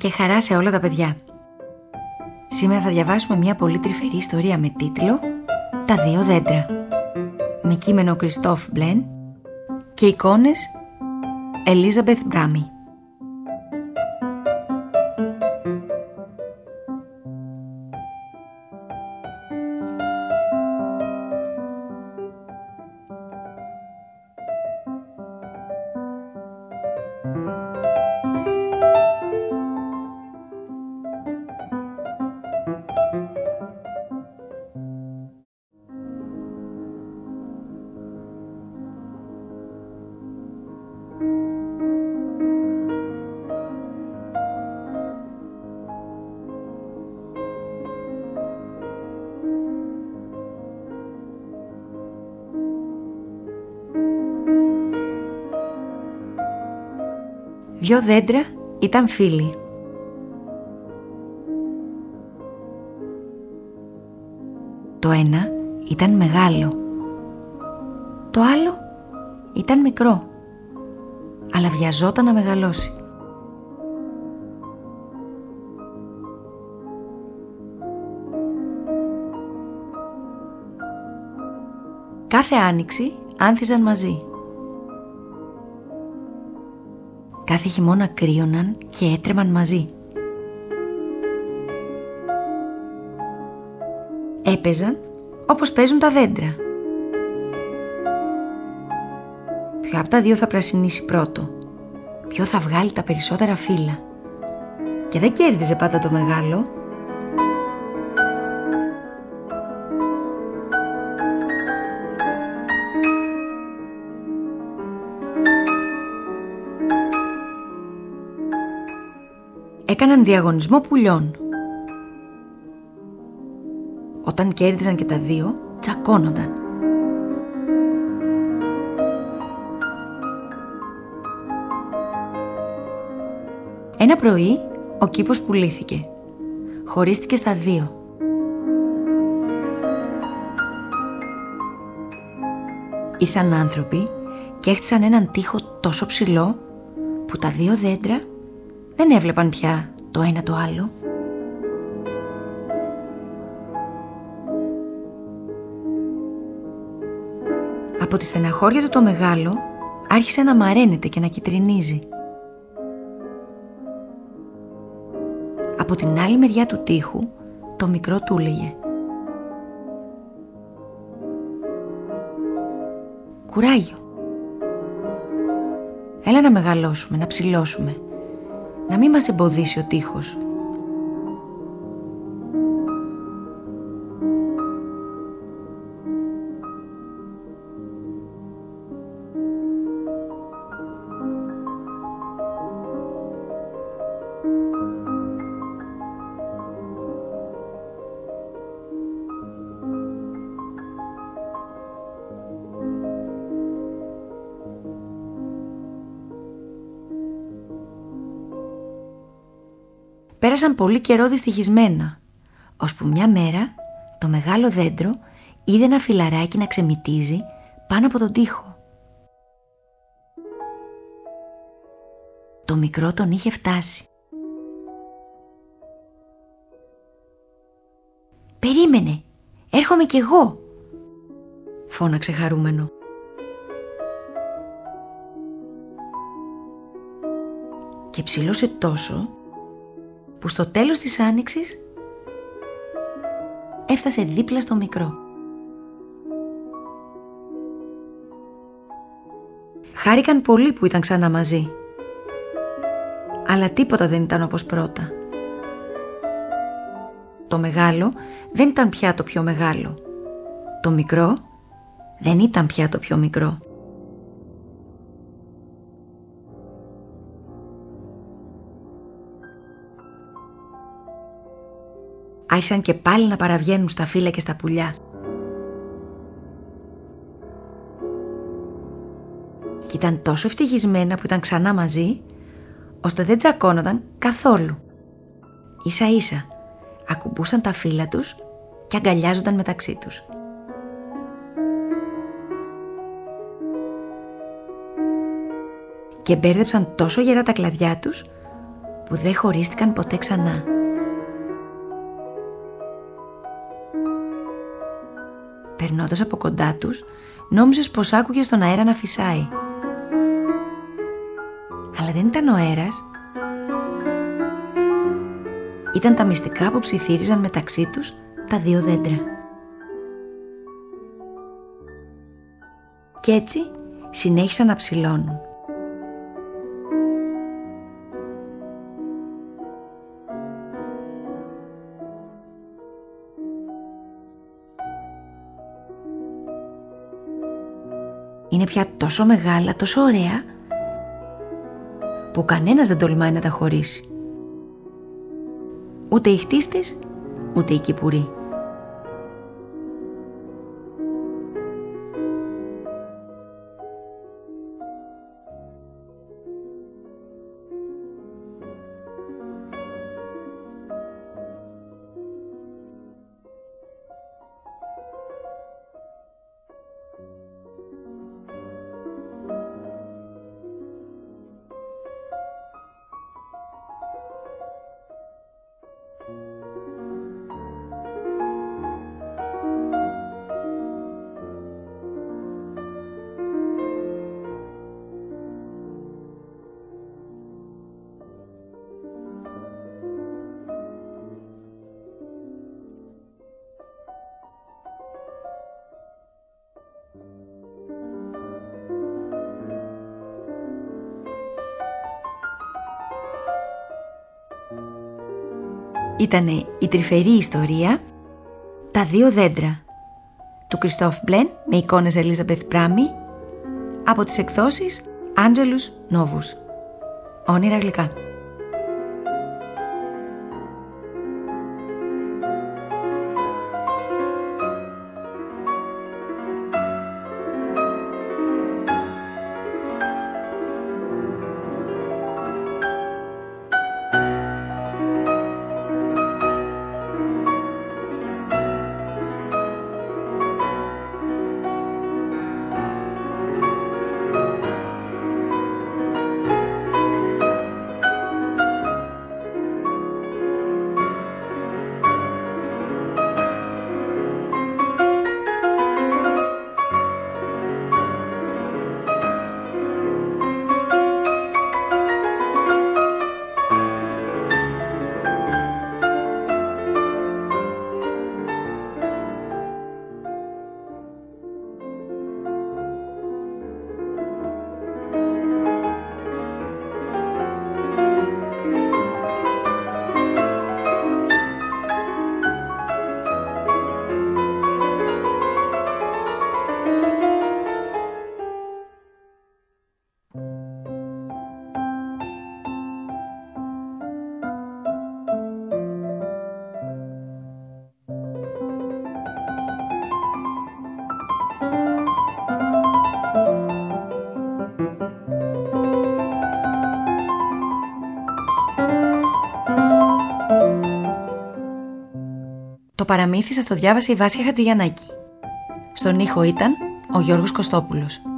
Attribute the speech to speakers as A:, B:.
A: και χαρά σε όλα τα παιδιά. Σήμερα θα διαβάσουμε μια πολύ τρυφερή ιστορία με τίτλο «Τα δύο δέντρα», με κείμενο Κριστόφ Μπλεν και εικόνες Ελίζαμπεθ Μπράμι. Δυο δέντρα ήταν φίλοι. Το ένα ήταν μεγάλο, το άλλο ήταν μικρό, αλλά βιαζόταν να μεγαλώσει. Κάθε άνοιξη άνθιζαν μαζί. Κάθε χειμώνα κρύωναν και έτρεμαν μαζί. Έπαιζαν όπως παίζουν τα δέντρα. Ποιο από τα δύο θα πρασινίσει πρώτο, ποιο θα βγάλει τα περισσότερα φύλλα. Και δεν κέρδιζε πάντα το μεγάλο. Έκαναν διαγωνισμό πουλιών. Όταν κέρδιζαν και τα δύο, τσακώνονταν. Ένα πρωί, ο κήπος πουλήθηκε. Χωρίστηκε στα δύο. Ήρθαν άνθρωποι και έχτισαν έναν τοίχο τόσο ψηλό που τα δύο δέντρα δεν έβλεπαν πια το ένα το άλλο. Από τη στεναχώρια του το μεγάλο άρχισε να μαραίνεται και να κιτρινίζει. Από την άλλη μεριά του τοίχου το μικρό του έλεγε: «Κουράγιο, έλα να μεγαλώσουμε, να ψηλώσουμε, να μην μας εμποδίσει ο τοίχος». Πέρασαν πολύ καιρό δυστυχισμένα, ώσπου μια μέρα το μεγάλο δέντρο είδε ένα φιλαράκι να ξεμυτίζει πάνω από τον τοίχο. Το μικρό τον είχε φτάσει. «Περίμενε, έρχομαι κι εγώ», φώναξε χαρούμενο. Και ψηλώσε τόσο που στο τέλος της άνοιξης έφτασε δίπλα στο μικρό. Χάρηκαν πολύ που ήταν ξανά μαζί, αλλά τίποτα δεν ήταν όπως πρώτα. Το μεγάλο δεν ήταν πια το πιο μεγάλο, το μικρό δεν ήταν πια το πιο μικρό. Άρχισαν και πάλι να παραβγαίνουν στα φύλλα και στα πουλιά. Και ήταν τόσο ευτυχισμένα που ήταν ξανά μαζί, ώστε δεν τσακώνονταν καθόλου. Ίσα ίσα ακουμπούσαν τα φύλλα τους και αγκαλιάζονταν μεταξύ τους. Και μπέρδεψαν τόσο γερά τα κλαδιά τους, που δεν χωρίστηκαν ποτέ ξανά. Περνώντας από κοντά τους, νόμιζες πως άκουγες τον αέρα να φυσάει. Αλλά δεν ήταν ο αέρας. Ήταν τα μυστικά που ψιθύριζαν μεταξύ τους τα δύο δέντρα. Κι έτσι συνέχισαν να ψηλώνουν. Είναι πια τόσο μεγάλα, τόσο ωραία, που κανένας δεν τολμάει να τα χωρίσει. Ούτε οι χτίστες, ούτε οι κυπουροί. Ήτανε η τρυφερή ιστορία «Τα δύο δέντρα» του Κριστόφ Μπλεν με εικόνες Ελίζαμπεθ Πράμι από τις εκδόσεις Άντζελους Νόβους. Όνειρα γλυκά. Το παραμύθι σας το διάβασε η Βάσια Χατζηγιαννάκη. Στον ήχο ήταν ο Γιώργος Κωστόπουλος.